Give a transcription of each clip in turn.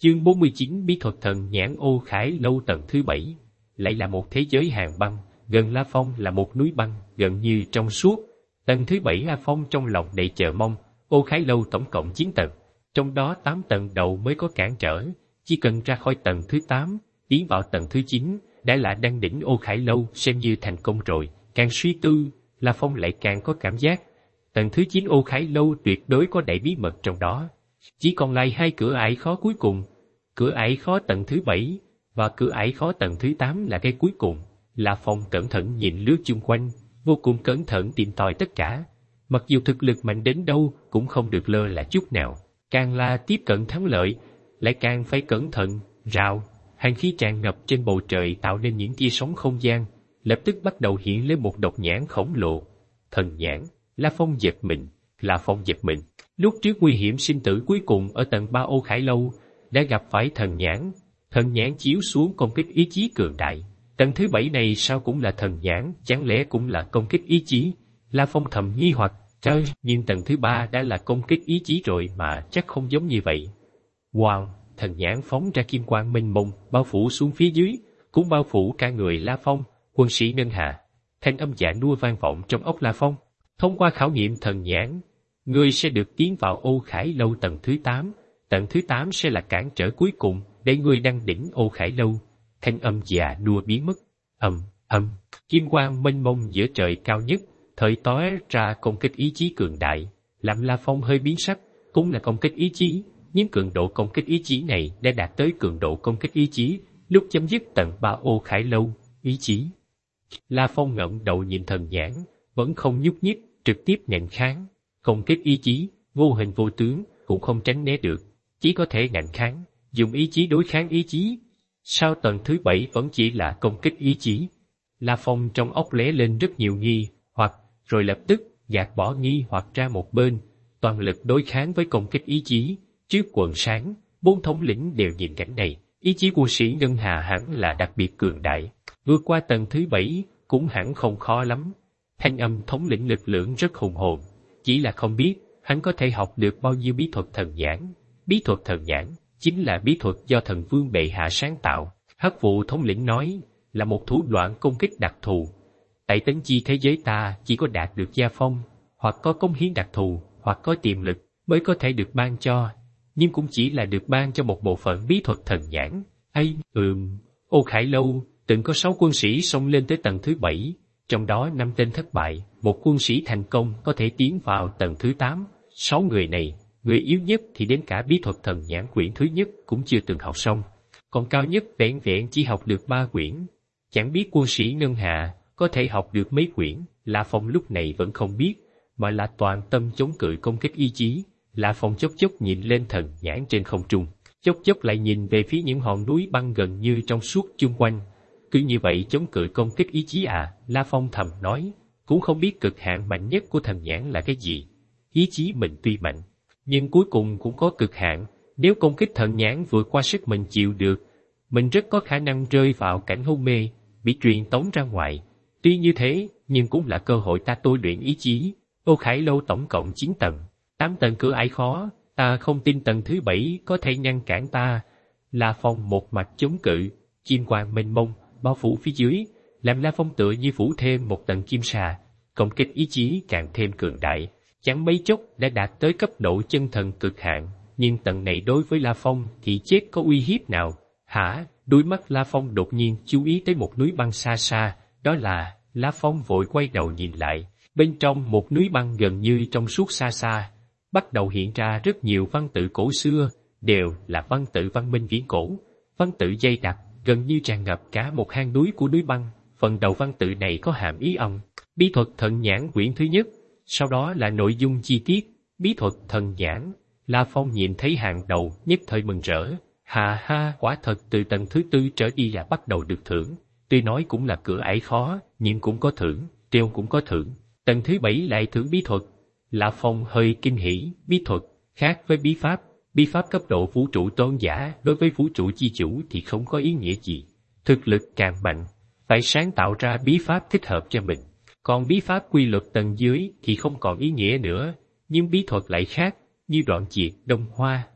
Chương 49 Bí thuật thần nhãn Ô Khải Lâu tầng thứ 7. Lại là một thế giới hàng băng, gần La Phong là một núi băng, gần như trong suốt. Tầng thứ 7 La Phong trong lòng đầy chờ mong. Ô Khải Lâu tổng cộng 9 tầng, trong đó 8 tầng đầu mới có cản trở. Chỉ cần ra khỏi tầng thứ 8, tiến vào tầng thứ 9, đã là đăng đỉnh Ô Khải Lâu, xem như thành công rồi. Càng suy tư, La Phong lại càng có cảm giác tầng thứ 9 Ô Khải Lâu tuyệt đối có đại bí mật trong đó. Chỉ còn lại 2 cửa ải khó cuối cùng. Cửa ải khó tầng thứ 7 và cửa ải khó tầng thứ 8 là cái cuối cùng. La Phong cẩn thận nhìn lướt chung quanh, vô cùng cẩn thận tìm tòi tất cả. Mặc dù thực lực mạnh đến đâu cũng không được lơ là chút nào. Càng là tiếp cận thắng lợi, lại càng phải cẩn thận. Rào, hàn khí tràn ngập trên bầu trời tạo nên những tia sóng không gian, lập tức bắt đầu hiện lên một độc nhãn khổng lồ. Thần nhãn. La Phong giật mình. Lúc trước nguy hiểm sinh tử cuối cùng ở tầng 3 Ô Khải Lâu đã gặp phải thần nhãn. Thần nhãn chiếu xuống công kích ý chí cường đại. Tầng thứ 7 này sao cũng là thần nhãn, chẳng lẽ cũng là công kích ý chí? La Phong thầm nghi hoặc, trời, nhưng tầng thứ 3 đã là công kích ý chí rồi mà chắc không giống như vậy. Wow, thần nhãn phóng ra kim quang mênh mông, bao phủ xuống phía dưới, cũng bao phủ cả người La Phong. Quân sĩ Ngân Hà. Thanh âm dạ nua vang vọng trong óc La Phong. Thông qua khảo nghiệm thần nhãn, ngươi sẽ được tiến vào Ô Khải Lâu tầng thứ 8. Tầng thứ 8 sẽ là cản trở cuối cùng để ngươi đăng đỉnh Ô Khải Lâu. Thanh âm già nua biến mất. Kim quang mênh mông giữa trời cao nhất, thời tóe ra công kích ý chí cường đại, làm La Phong hơi biến sắc. Cũng là công kích ý chí, nhưng cường độ công kích ý chí này đã đạt tới cường độ công kích ý chí lúc chấm dứt tầng 3 Ô Khải Lâu. Ý chí. La Phong ngẩng đầu nhìn thần nhãn, vẫn không nhúc nhích, trực tiếp nện kháng. Công kích ý chí, vô hình vô tướng, cũng không tránh né được, chỉ có thể ngạnh kháng, dùng ý chí đối kháng ý chí. Sao tầng thứ 7 vẫn chỉ là công kích ý chí? La Phong trong óc lóe lên rất nhiều nghi hoặc, rồi lập tức gạt bỏ nghi hoặc ra một bên, toàn lực đối kháng với công kích ý chí. Trước quần sáng, 4 thống lĩnh đều nhìn cảnh này, ý chí quân sĩ Ngân Hà hẳn là đặc biệt cường đại, vượt qua tầng thứ 7 cũng hẳn không khó lắm. Thanh âm thống lĩnh lực lượng rất hùng hồn, chỉ là không biết hắn có thể học được bao nhiêu bí thuật thần nhãn. Bí thuật thần nhãn chính là bí thuật do thần vương bệ hạ sáng tạo. Hắc vụ thống lĩnh nói là một thủ đoạn công kích đặc thù. Tại Tấn Chi thế giới ta chỉ có đạt được gia phong, hoặc có cống hiến đặc thù, hoặc có tiềm lực mới có thể được ban cho, nhưng cũng chỉ là được ban cho một bộ phận bí thuật thần nhãn. Ô Khải Lâu từng có 6 quân sĩ xông lên tới tầng thứ 7, trong đó 5 tên thất bại, một quân sĩ thành công có thể tiến vào tầng thứ 8. 6 người này, người yếu nhất thì đến cả bí thuật thần nhãn quyển thứ nhất cũng chưa từng học xong, còn cao nhất vẹn vẹn chỉ học được 3 quyển. Chẳng biết quân sĩ Ngân Hà có thể học được mấy quyển. La Phong lúc này vẫn không biết, mà là toàn tâm chống cự công kích ý chí. La Phong chốc chốc nhìn lên thần nhãn trên không trung, chốc chốc lại nhìn về phía những hòn núi băng gần như trong suốt chung quanh. Cứ như vậy chống cự công kích ý chí à? La Phong thầm nói, cũng không biết cực hạn mạnh nhất của thần nhãn là cái gì. Ý chí mình tuy mạnh, nhưng cuối cùng cũng có cực hạn. Nếu công kích thần nhãn vượt qua sức mình chịu được, mình rất có khả năng rơi vào cảnh hôn mê, bị truyền tống ra ngoài. Tuy như thế, nhưng cũng là cơ hội ta tôi luyện ý chí. Ô Khải Lâu tổng cộng 9 tầng, 8 tầng cửa ải khó, ta không tin tầng thứ 7 có thể ngăn cản ta. La Phong một mặt chống cự, kim quang mênh mông bao phủ phía dưới, làm La Phong tựa như phủ thêm một tầng kim sa. Công kích ý chí càng thêm cường đại, chẳng mấy chốc đã đạt tới cấp độ chân thần cực hạn. Nhưng tầng này đối với La Phong thì chết có uy hiếp nào? Hả? Đôi mắt La Phong đột nhiên chú ý tới một núi băng xa xa, đó là... La Phong vội quay đầu nhìn lại, bên trong một núi băng gần như trong suốt xa xa, bắt đầu hiện ra rất nhiều văn tự cổ xưa, đều là văn tự văn minh viễn cổ. Văn tự dày đặc, gần như tràn ngập cả một hang núi của núi băng. Phần đầu văn tự này có hàm ý âm. Bí thuật thần nhãn quyển thứ nhất, sau đó là nội dung chi tiết. Bí thuật thần nhãn. La Phong nhìn thấy hàng đầu, nhất thời mừng rỡ. Hà ha, quả thật từ tầng thứ 4 trở đi là bắt đầu được thưởng. Tuy nói cũng là cửa ải khó, nhưng cũng có thưởng, treo cũng có thưởng. Tầng thứ 7 lại thưởng bí thuật. La Phong hơi kinh hỉ. Bí thuật khác với bí pháp. Bí pháp cấp độ vũ trụ tôn giả đối với vũ trụ chi chủ thì không có ý nghĩa gì. Thực lực càng mạnh, phải sáng tạo ra bí pháp thích hợp cho mình. Còn bí pháp quy luật tầng dưới thì không còn ý nghĩa nữa. Nhưng bí thuật lại khác, như đoạn diệt, đông hoa,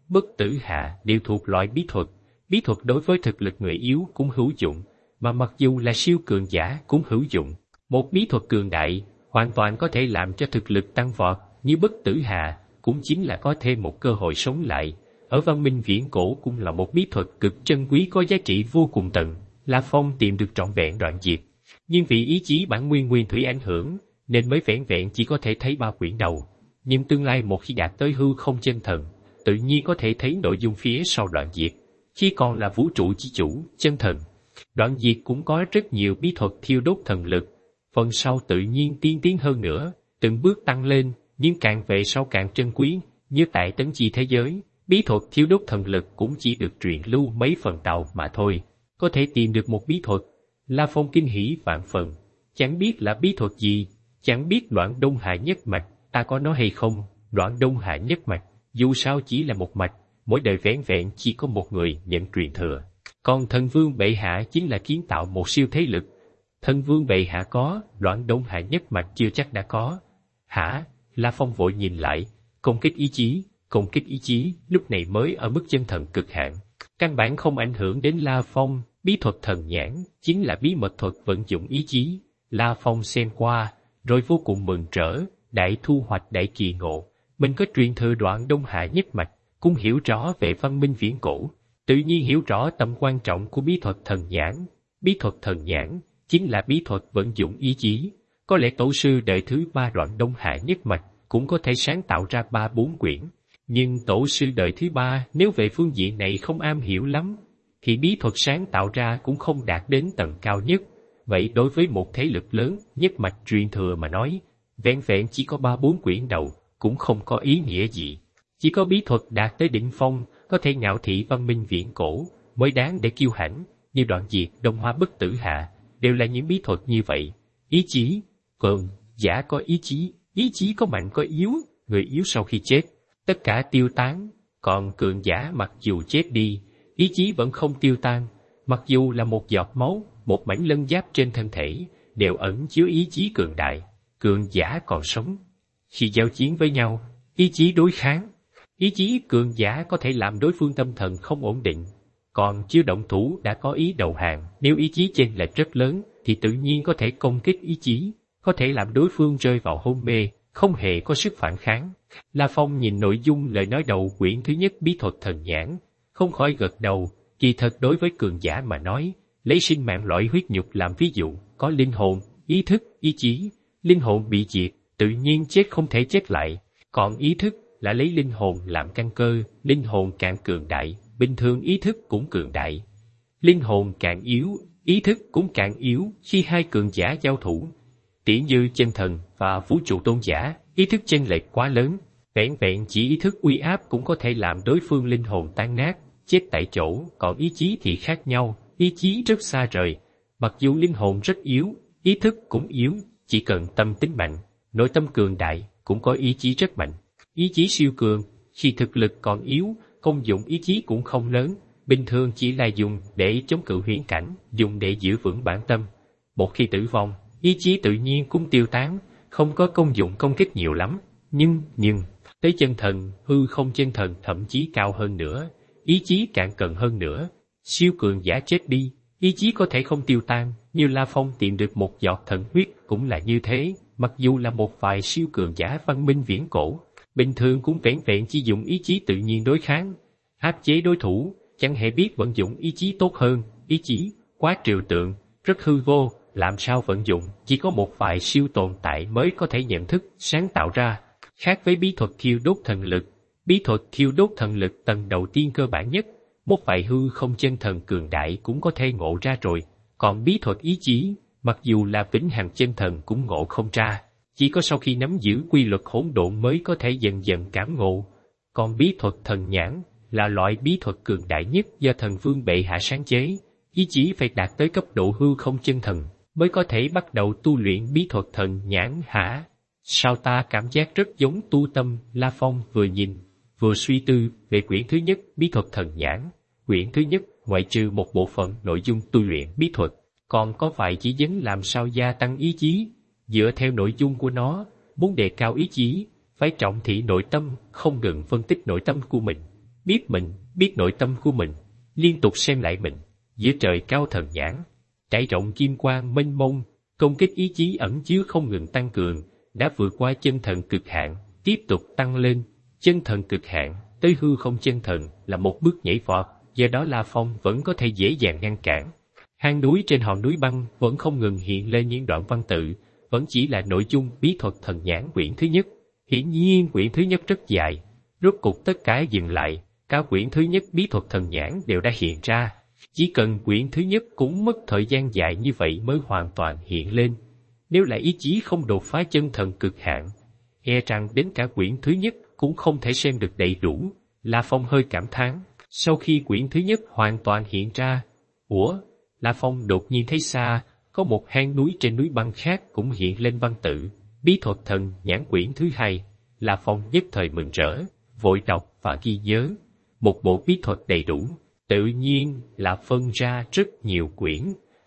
bất tử hạ đều thuộc loại bí thuật. Bí thuật đối với thực lực người yếu cũng hữu dụng, mà mặc dù là siêu cường giả cũng hữu dụng. Một bí thuật cường đại hoàn toàn có thể làm cho thực lực tăng vọt, như bất tử hạ cũng chính là có thêm một cơ hội sống lại. Ở văn minh viễn cổ cũng là một bí thuật cực chân quý có giá trị vô cùng tận. La Phong tìm được trọn vẹn đoạn diệt, nhưng vì ý chí bản nguyên nguyên thủy ảnh hưởng, nên mới vẻn vẹn chỉ có thể thấy 3 quyển đầu. Nhưng tương lai một khi đạt tới hư không chân thần, tự nhiên có thể thấy nội dung phía sau đoạn diệt. Khi còn là vũ trụ chi chủ, chân thần, đoạn diệt cũng có rất nhiều bí thuật thiêu đốt thần lực. Phần sau tự nhiên tiên tiến hơn nữa, từng bước tăng lên, nhưng càng về sau càng trân quý, như tại tấn chi thế giới, bí thuật thiêu đốt thần lực cũng chỉ được truyền lưu mấy phần đầu mà thôi. Có thể tìm được một bí thuật, La Phong kinh hỉ vạn phần. Chẳng biết là bí thuật gì, chẳng biết Đoạn Đông Hạ nhất mạch, ta có nói hay không? Đoạn Đông Hạ nhất mạch, dù sao chỉ là một mạch, mỗi đời vẻn vẹn chỉ có một người nhận truyền thừa. Còn Thần Vương bệ hạ chính là kiến tạo một siêu thế lực. Thần Vương bệ hạ có, Đoạn Đông Hạ nhất mạch chưa chắc đã có. Hả? La Phong vội nhìn lại, công kích ý chí, lúc này mới ở mức chân thần cực hạn. Căn bản không ảnh hưởng đến La Phong, bí thuật thần nhãn, chính là bí mật thuật vận dụng ý chí. La Phong xem qua, rồi vô cùng mừng rỡ, đại thu hoạch đại kỳ ngộ. Mình có truyền thừa Đoạn Đông Hạ nhất mạch, cũng hiểu rõ về văn minh viễn cổ, tự nhiên hiểu rõ tầm quan trọng của bí thuật thần nhãn. Bí thuật thần nhãn chính là bí thuật vận dụng ý chí. Có lẽ tổ sư đời thứ 3 Đoạn Đông Hạ nhất mạch cũng có thể sáng tạo ra 3-4 quyển. Nhưng tổ sư đời thứ 3 nếu về phương diện này không am hiểu lắm, thì bí thuật sáng tạo ra cũng không đạt đến tầng cao nhất. Vậy đối với một thế lực lớn, nhất mạch truyền thừa mà nói, vẹn vẹn chỉ có 3-4 quyển đầu, cũng không có ý nghĩa gì. Chỉ có bí thuật đạt tới đỉnh phong, có thể ngạo thị văn minh viễn cổ, mới đáng để kiêu hãnh, như Đoạn Diệt, Đông Hoa bất tử hạ, đều là những bí thuật như vậy. Ý chí, cường giả có ý chí có mạnh có yếu, người yếu sau khi chết, tất cả tiêu tán, còn cường giả mặc dù chết đi, ý chí vẫn không tiêu tan, mặc dù là một giọt máu, một mảnh lân giáp trên thân thể, đều ẩn chứa ý chí cường đại, cường giả còn sống. Khi giao chiến với nhau, ý chí đối kháng, ý chí cường giả có thể làm đối phương tâm thần không ổn định, còn chưa động thủ đã có ý đầu hàng. Nếu ý chí chênh lệch rất lớn, thì tự nhiên có thể công kích ý chí, có thể làm đối phương rơi vào hôn mê, không hề có sức phản kháng. La Phong nhìn nội dung lời nói đầu quyển thứ nhất bí thuật thần nhãn, không khỏi gật đầu. Kỳ thật đối với cường giả mà nói, lấy sinh mạng loại huyết nhục làm ví dụ, có linh hồn, ý thức, ý chí. Linh hồn bị diệt, tự nhiên chết không thể chết lại. Còn ý thức là lấy linh hồn làm căn cơ, linh hồn càng cường đại, bình thường ý thức cũng cường đại. Linh hồn càng yếu, ý thức cũng càng yếu khi hai cường giả giao thủ. Tỉ như chân thần và vũ trụ tôn giả, ý thức chênh lệch quá lớn, vẹn vẹn chỉ ý thức uy áp cũng có thể làm đối phương linh hồn tan nát, chết tại chỗ. Còn ý chí thì khác nhau, ý chí rất xa rời, mặc dù linh hồn rất yếu, ý thức cũng yếu, chỉ cần tâm tính mạnh, nội tâm cường đại, cũng có ý chí rất mạnh. Ý chí siêu cường, khi thực lực còn yếu, công dụng ý chí cũng không lớn, bình thường chỉ là dùng để chống cự huyễn cảnh, dùng để giữ vững bản tâm. Một khi tử vong, ý chí tự nhiên cũng tiêu tán, không có công dụng công kích nhiều lắm. Nhưng, tới chân thần, hư không chân thần thậm chí cao hơn nữa, ý chí càng cần hơn nữa. Siêu cường giả chết đi, ý chí có thể không tiêu tan, như La Phong tìm được một giọt thần huyết cũng là như thế. Mặc dù là một vài siêu cường giả văn minh viễn cổ, bình thường cũng vẹn vẹn chỉ dùng ý chí tự nhiên đối kháng, áp chế đối thủ, chẳng hề biết vận dụng ý chí tốt hơn. Ý chí quá trừu tượng, rất hư vô, làm sao vận dụng, chỉ có một vài siêu tồn tại mới có thể nhận thức, sáng tạo ra. Khác với bí thuật thiêu đốt thần lực, bí thuật thiêu đốt thần lực tầng đầu tiên cơ bản nhất, một vài hư không chân thần cường đại cũng có thể ngộ ra rồi. Còn bí thuật ý chí, mặc dù là vĩnh hằng chân thần cũng ngộ không ra, chỉ có sau khi nắm giữ quy luật hỗn độn mới có thể dần dần cảm ngộ. Còn bí thuật thần nhãn là loại bí thuật cường đại nhất do Thần Vương bệ hạ sáng chế, ý chí phải đạt tới cấp độ hư không chân thần mới có thể bắt đầu tu luyện bí thuật thần nhãn hả? Sao ta cảm giác rất giống tu tâm? La Phong vừa nhìn, vừa suy tư về quyển thứ nhất bí thuật thần nhãn. Quyển thứ nhất, ngoại trừ một bộ phận nội dung tu luyện bí thuật, còn có vài chỉ dẫn làm sao gia tăng ý chí. Dựa theo nội dung của nó, muốn đề cao ý chí, phải trọng thị nội tâm, không ngừng phân tích nội tâm của mình. biết mình, biết nội tâm của mình, liên tục xem lại mình, giữa trời cao thần nhãn, trải rộng kim quang mênh mông, công kích ý chí ẩn chứa không ngừng tăng cường, đã vượt qua chân thần cực hạn, tiếp tục tăng lên. Chân thần cực hạn tới hư không chân thần là một bước nhảy vọt, do đó La Phong vẫn có thể dễ dàng ngăn cản. Hang núi trên hòn núi băng vẫn không ngừng hiện lên những đoạn văn tự, vẫn chỉ là nội dung bí thuật thần nhãn quyển thứ nhất. Hiển nhiên quyển thứ nhất rất dài, rốt cục tất cả dừng lại, cả quyển thứ nhất bí thuật thần nhãn đều đã hiện ra. Chỉ cần quyển thứ nhất cũng mất thời gian dài như vậy mới hoàn toàn hiện lên. Nếu là ý chí không đột phá chân thần cực hạn, e rằng đến cả quyển thứ nhất cũng không thể xem được đầy đủ. La Phong hơi cảm thán, sau khi quyển thứ nhất hoàn toàn hiện ra, La Phong đột nhiên thấy xa, có một hang núi trên núi băng khác cũng hiện lên văn tự, bí thuật thần nhãn quyển thứ hai. La Phong nhất thời mừng rỡ, vội đọc và ghi nhớ. Một bộ bí thuật đầy đủ, tự nhiên là phân ra rất nhiều quyển,